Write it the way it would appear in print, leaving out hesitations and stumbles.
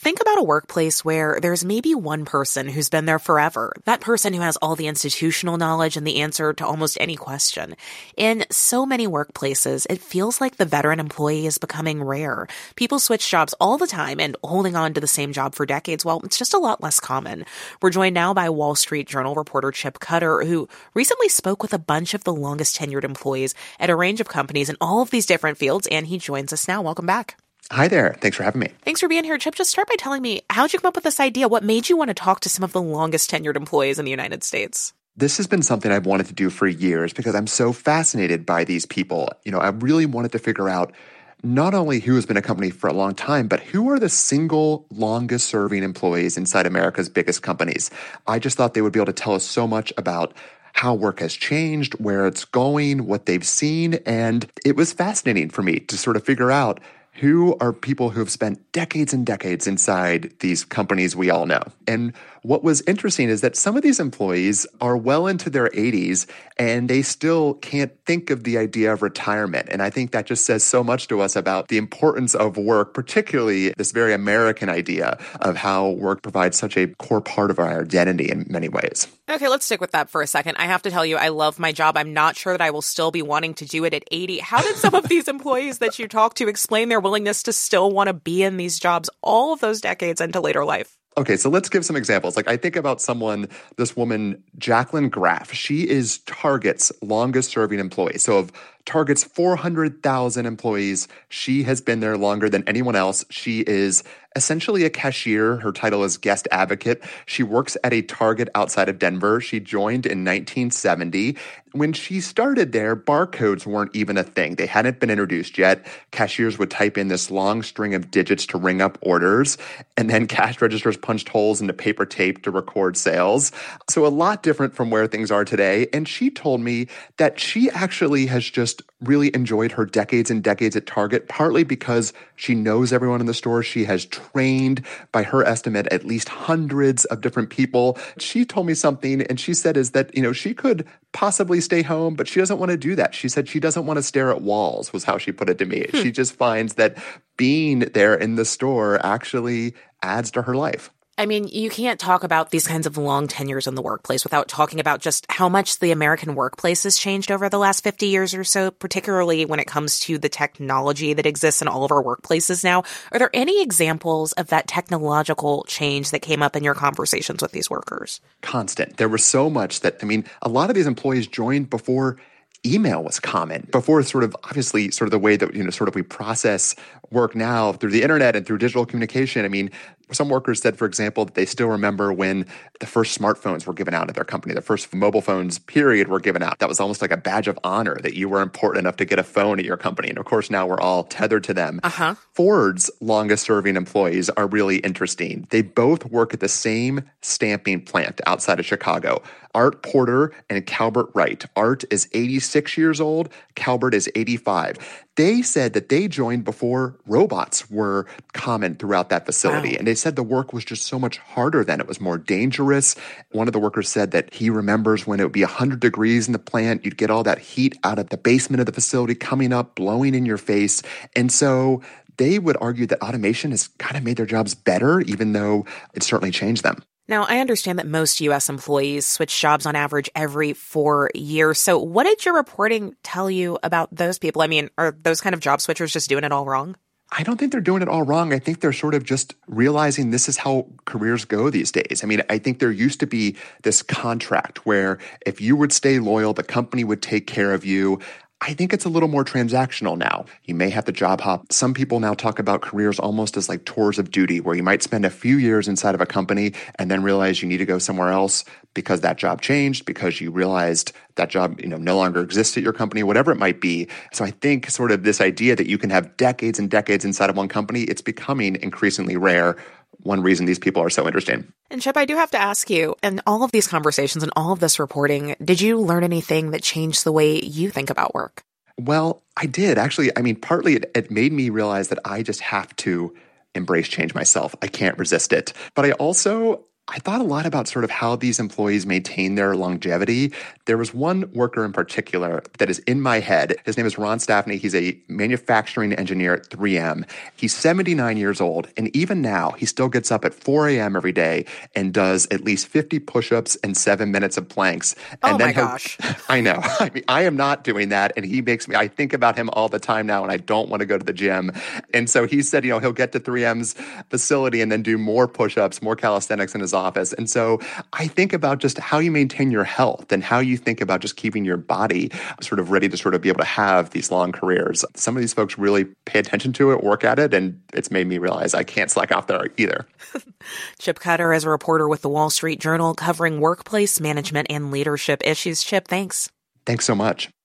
Think about a workplace where there's maybe one person who's been there forever, that person who has all the institutional knowledge and the answer to almost any question. In so many workplaces, it feels like the veteran employee is becoming rare. People switch jobs all the time, and holding on to the same job for decades, well, it's just a lot less common. We're joined now by Wall Street Journal reporter Chip Cutter, who recently spoke with a bunch of the longest tenured employees at a range of companies in all of these different fields, and he joins us now. Welcome back. Hi there. Thanks for having me. Thanks for being here. Chip, just start by telling me, how'd you come up with this idea? What made you want to talk to some of the longest tenured employees in the United States? This has been something I've wanted to do for years because I'm so fascinated by these people. I really wanted to figure out not only who has been a company for a long time, but who are the single longest serving employees inside America's biggest companies. I just thought they would be able to tell us so much about how work has changed, where it's going, what they've seen. And it was fascinating for me to sort of figure out who are people who have spent decades and decades inside these companies we all know. And what was interesting is that some of these employees are well into their 80s and they still can't think of the idea of retirement. And I think that just says so much to us about the importance of work, particularly this very American idea of how work provides such a core part of our identity in many ways. Okay, let's stick with that for a second. I have to tell you, I love my job. I'm not sure that I will still be wanting to do it at 80. How did some of these employees that you talk to explain their willingness to still want to be in these jobs all of those decades into later life? Okay, so let's give some examples. I think about this woman, Jacqueline Graff. She is Target's longest serving employee. So of Target's 400,000 employees, she has been there longer than anyone else. She is essentially a cashier. Her title is guest advocate. She works at a Target outside of Denver. She joined in 1970. When she started there, barcodes weren't even a thing. They hadn't been introduced yet. Cashiers would type in this long string of digits to ring up orders, and then cash registers punched holes into paper tape to record sales. So a lot different from where things are today. And she told me that she actually has just really enjoyed her decades and decades at Target, partly because she knows everyone in the store. She has trained, by her estimate, at least hundreds of different people. She told me something, and she said is that, she could possibly stay home, but she doesn't want to do that. She said she doesn't want to stare at walls, was how she put it to me. She just finds that being there in the store actually adds to her life. I mean, you can't talk about these kinds of long tenures in the workplace without talking about just how much the American workplace has changed over the last 50 years or so, particularly when it comes to the technology that exists in all of our workplaces now. Are there any examples of that technological change that came up in your conversations with these workers? Constant. There was so much that, a lot of these employees joined before email was common, before obviously the way that, we process work now through the internet and through digital communication. Some workers said, for example, that they still remember when the first smartphones were given out at their company, the first mobile phones, period, were given out. That was almost like a badge of honor that you were important enough to get a phone at your company. And of course, now we're all tethered to them. Ford's longest serving employees are really interesting. They both work at the same stamping plant outside of Chicago. Art Porter and Calbert Wright. Art is 86 years old. Calbert is 85. They said that they joined before robots were common throughout that facility. Wow. And they said the work was just so much harder then. It was more dangerous. One of the workers said that he remembers when it would be 100 degrees in the plant, you'd get all that heat out of the basement of the facility coming up, blowing in your face. And so they would argue that automation has kind of made their jobs better, even though it certainly changed them. Now, I understand that most U.S. employees switch jobs on average every 4 years. So what did your reporting tell you about those people? Are those kind of job switchers just doing it all wrong? I don't think they're doing it all wrong. I think they're sort of just realizing this is how careers go these days. I think there used to be this contract where if you would stay loyal, the company would take care of you. I think it's a little more transactional now. You may have to job hop. Some people now talk about careers almost as like tours of duty, where you might spend a few years inside of a company and then realize you need to go somewhere else because that job changed, because you realized that job, no longer exists at your company, whatever it might be. So I think sort of this idea that you can have decades and decades inside of one company, it's becoming increasingly rare. One reason these people are so interesting. And Chip, I do have to ask you, in all of these conversations and all of this reporting, did you learn anything that changed the way you think about work? Well, I did. Actually, partly it made me realize that I just have to embrace change myself. I can't resist it. But I also I thought a lot about sort of how these employees maintain their longevity. There was one worker in particular that is in my head. His name is Ron Staffney. He's a manufacturing engineer at 3M. He's 79 years old, and even now, he still gets up at 4 a.m. every day and does at least 50 push-ups and 7 minutes of planks. And my gosh. I know. I mean, I am not doing that, and he makes me, I think about him all the time now, and I don't want to go to the gym. And so he said, he'll get to 3M's facility and then do more push-ups, more calisthenics in his office. And so I think about just how you maintain your health and how you think about just keeping your body sort of ready to sort of be able to have these long careers. Some of these folks really pay attention to it, work at it, and it's made me realize I can't slack off there either. Chip Cutter is a reporter with the Wall Street Journal covering workplace management and leadership issues. Chip, thanks. Thanks so much.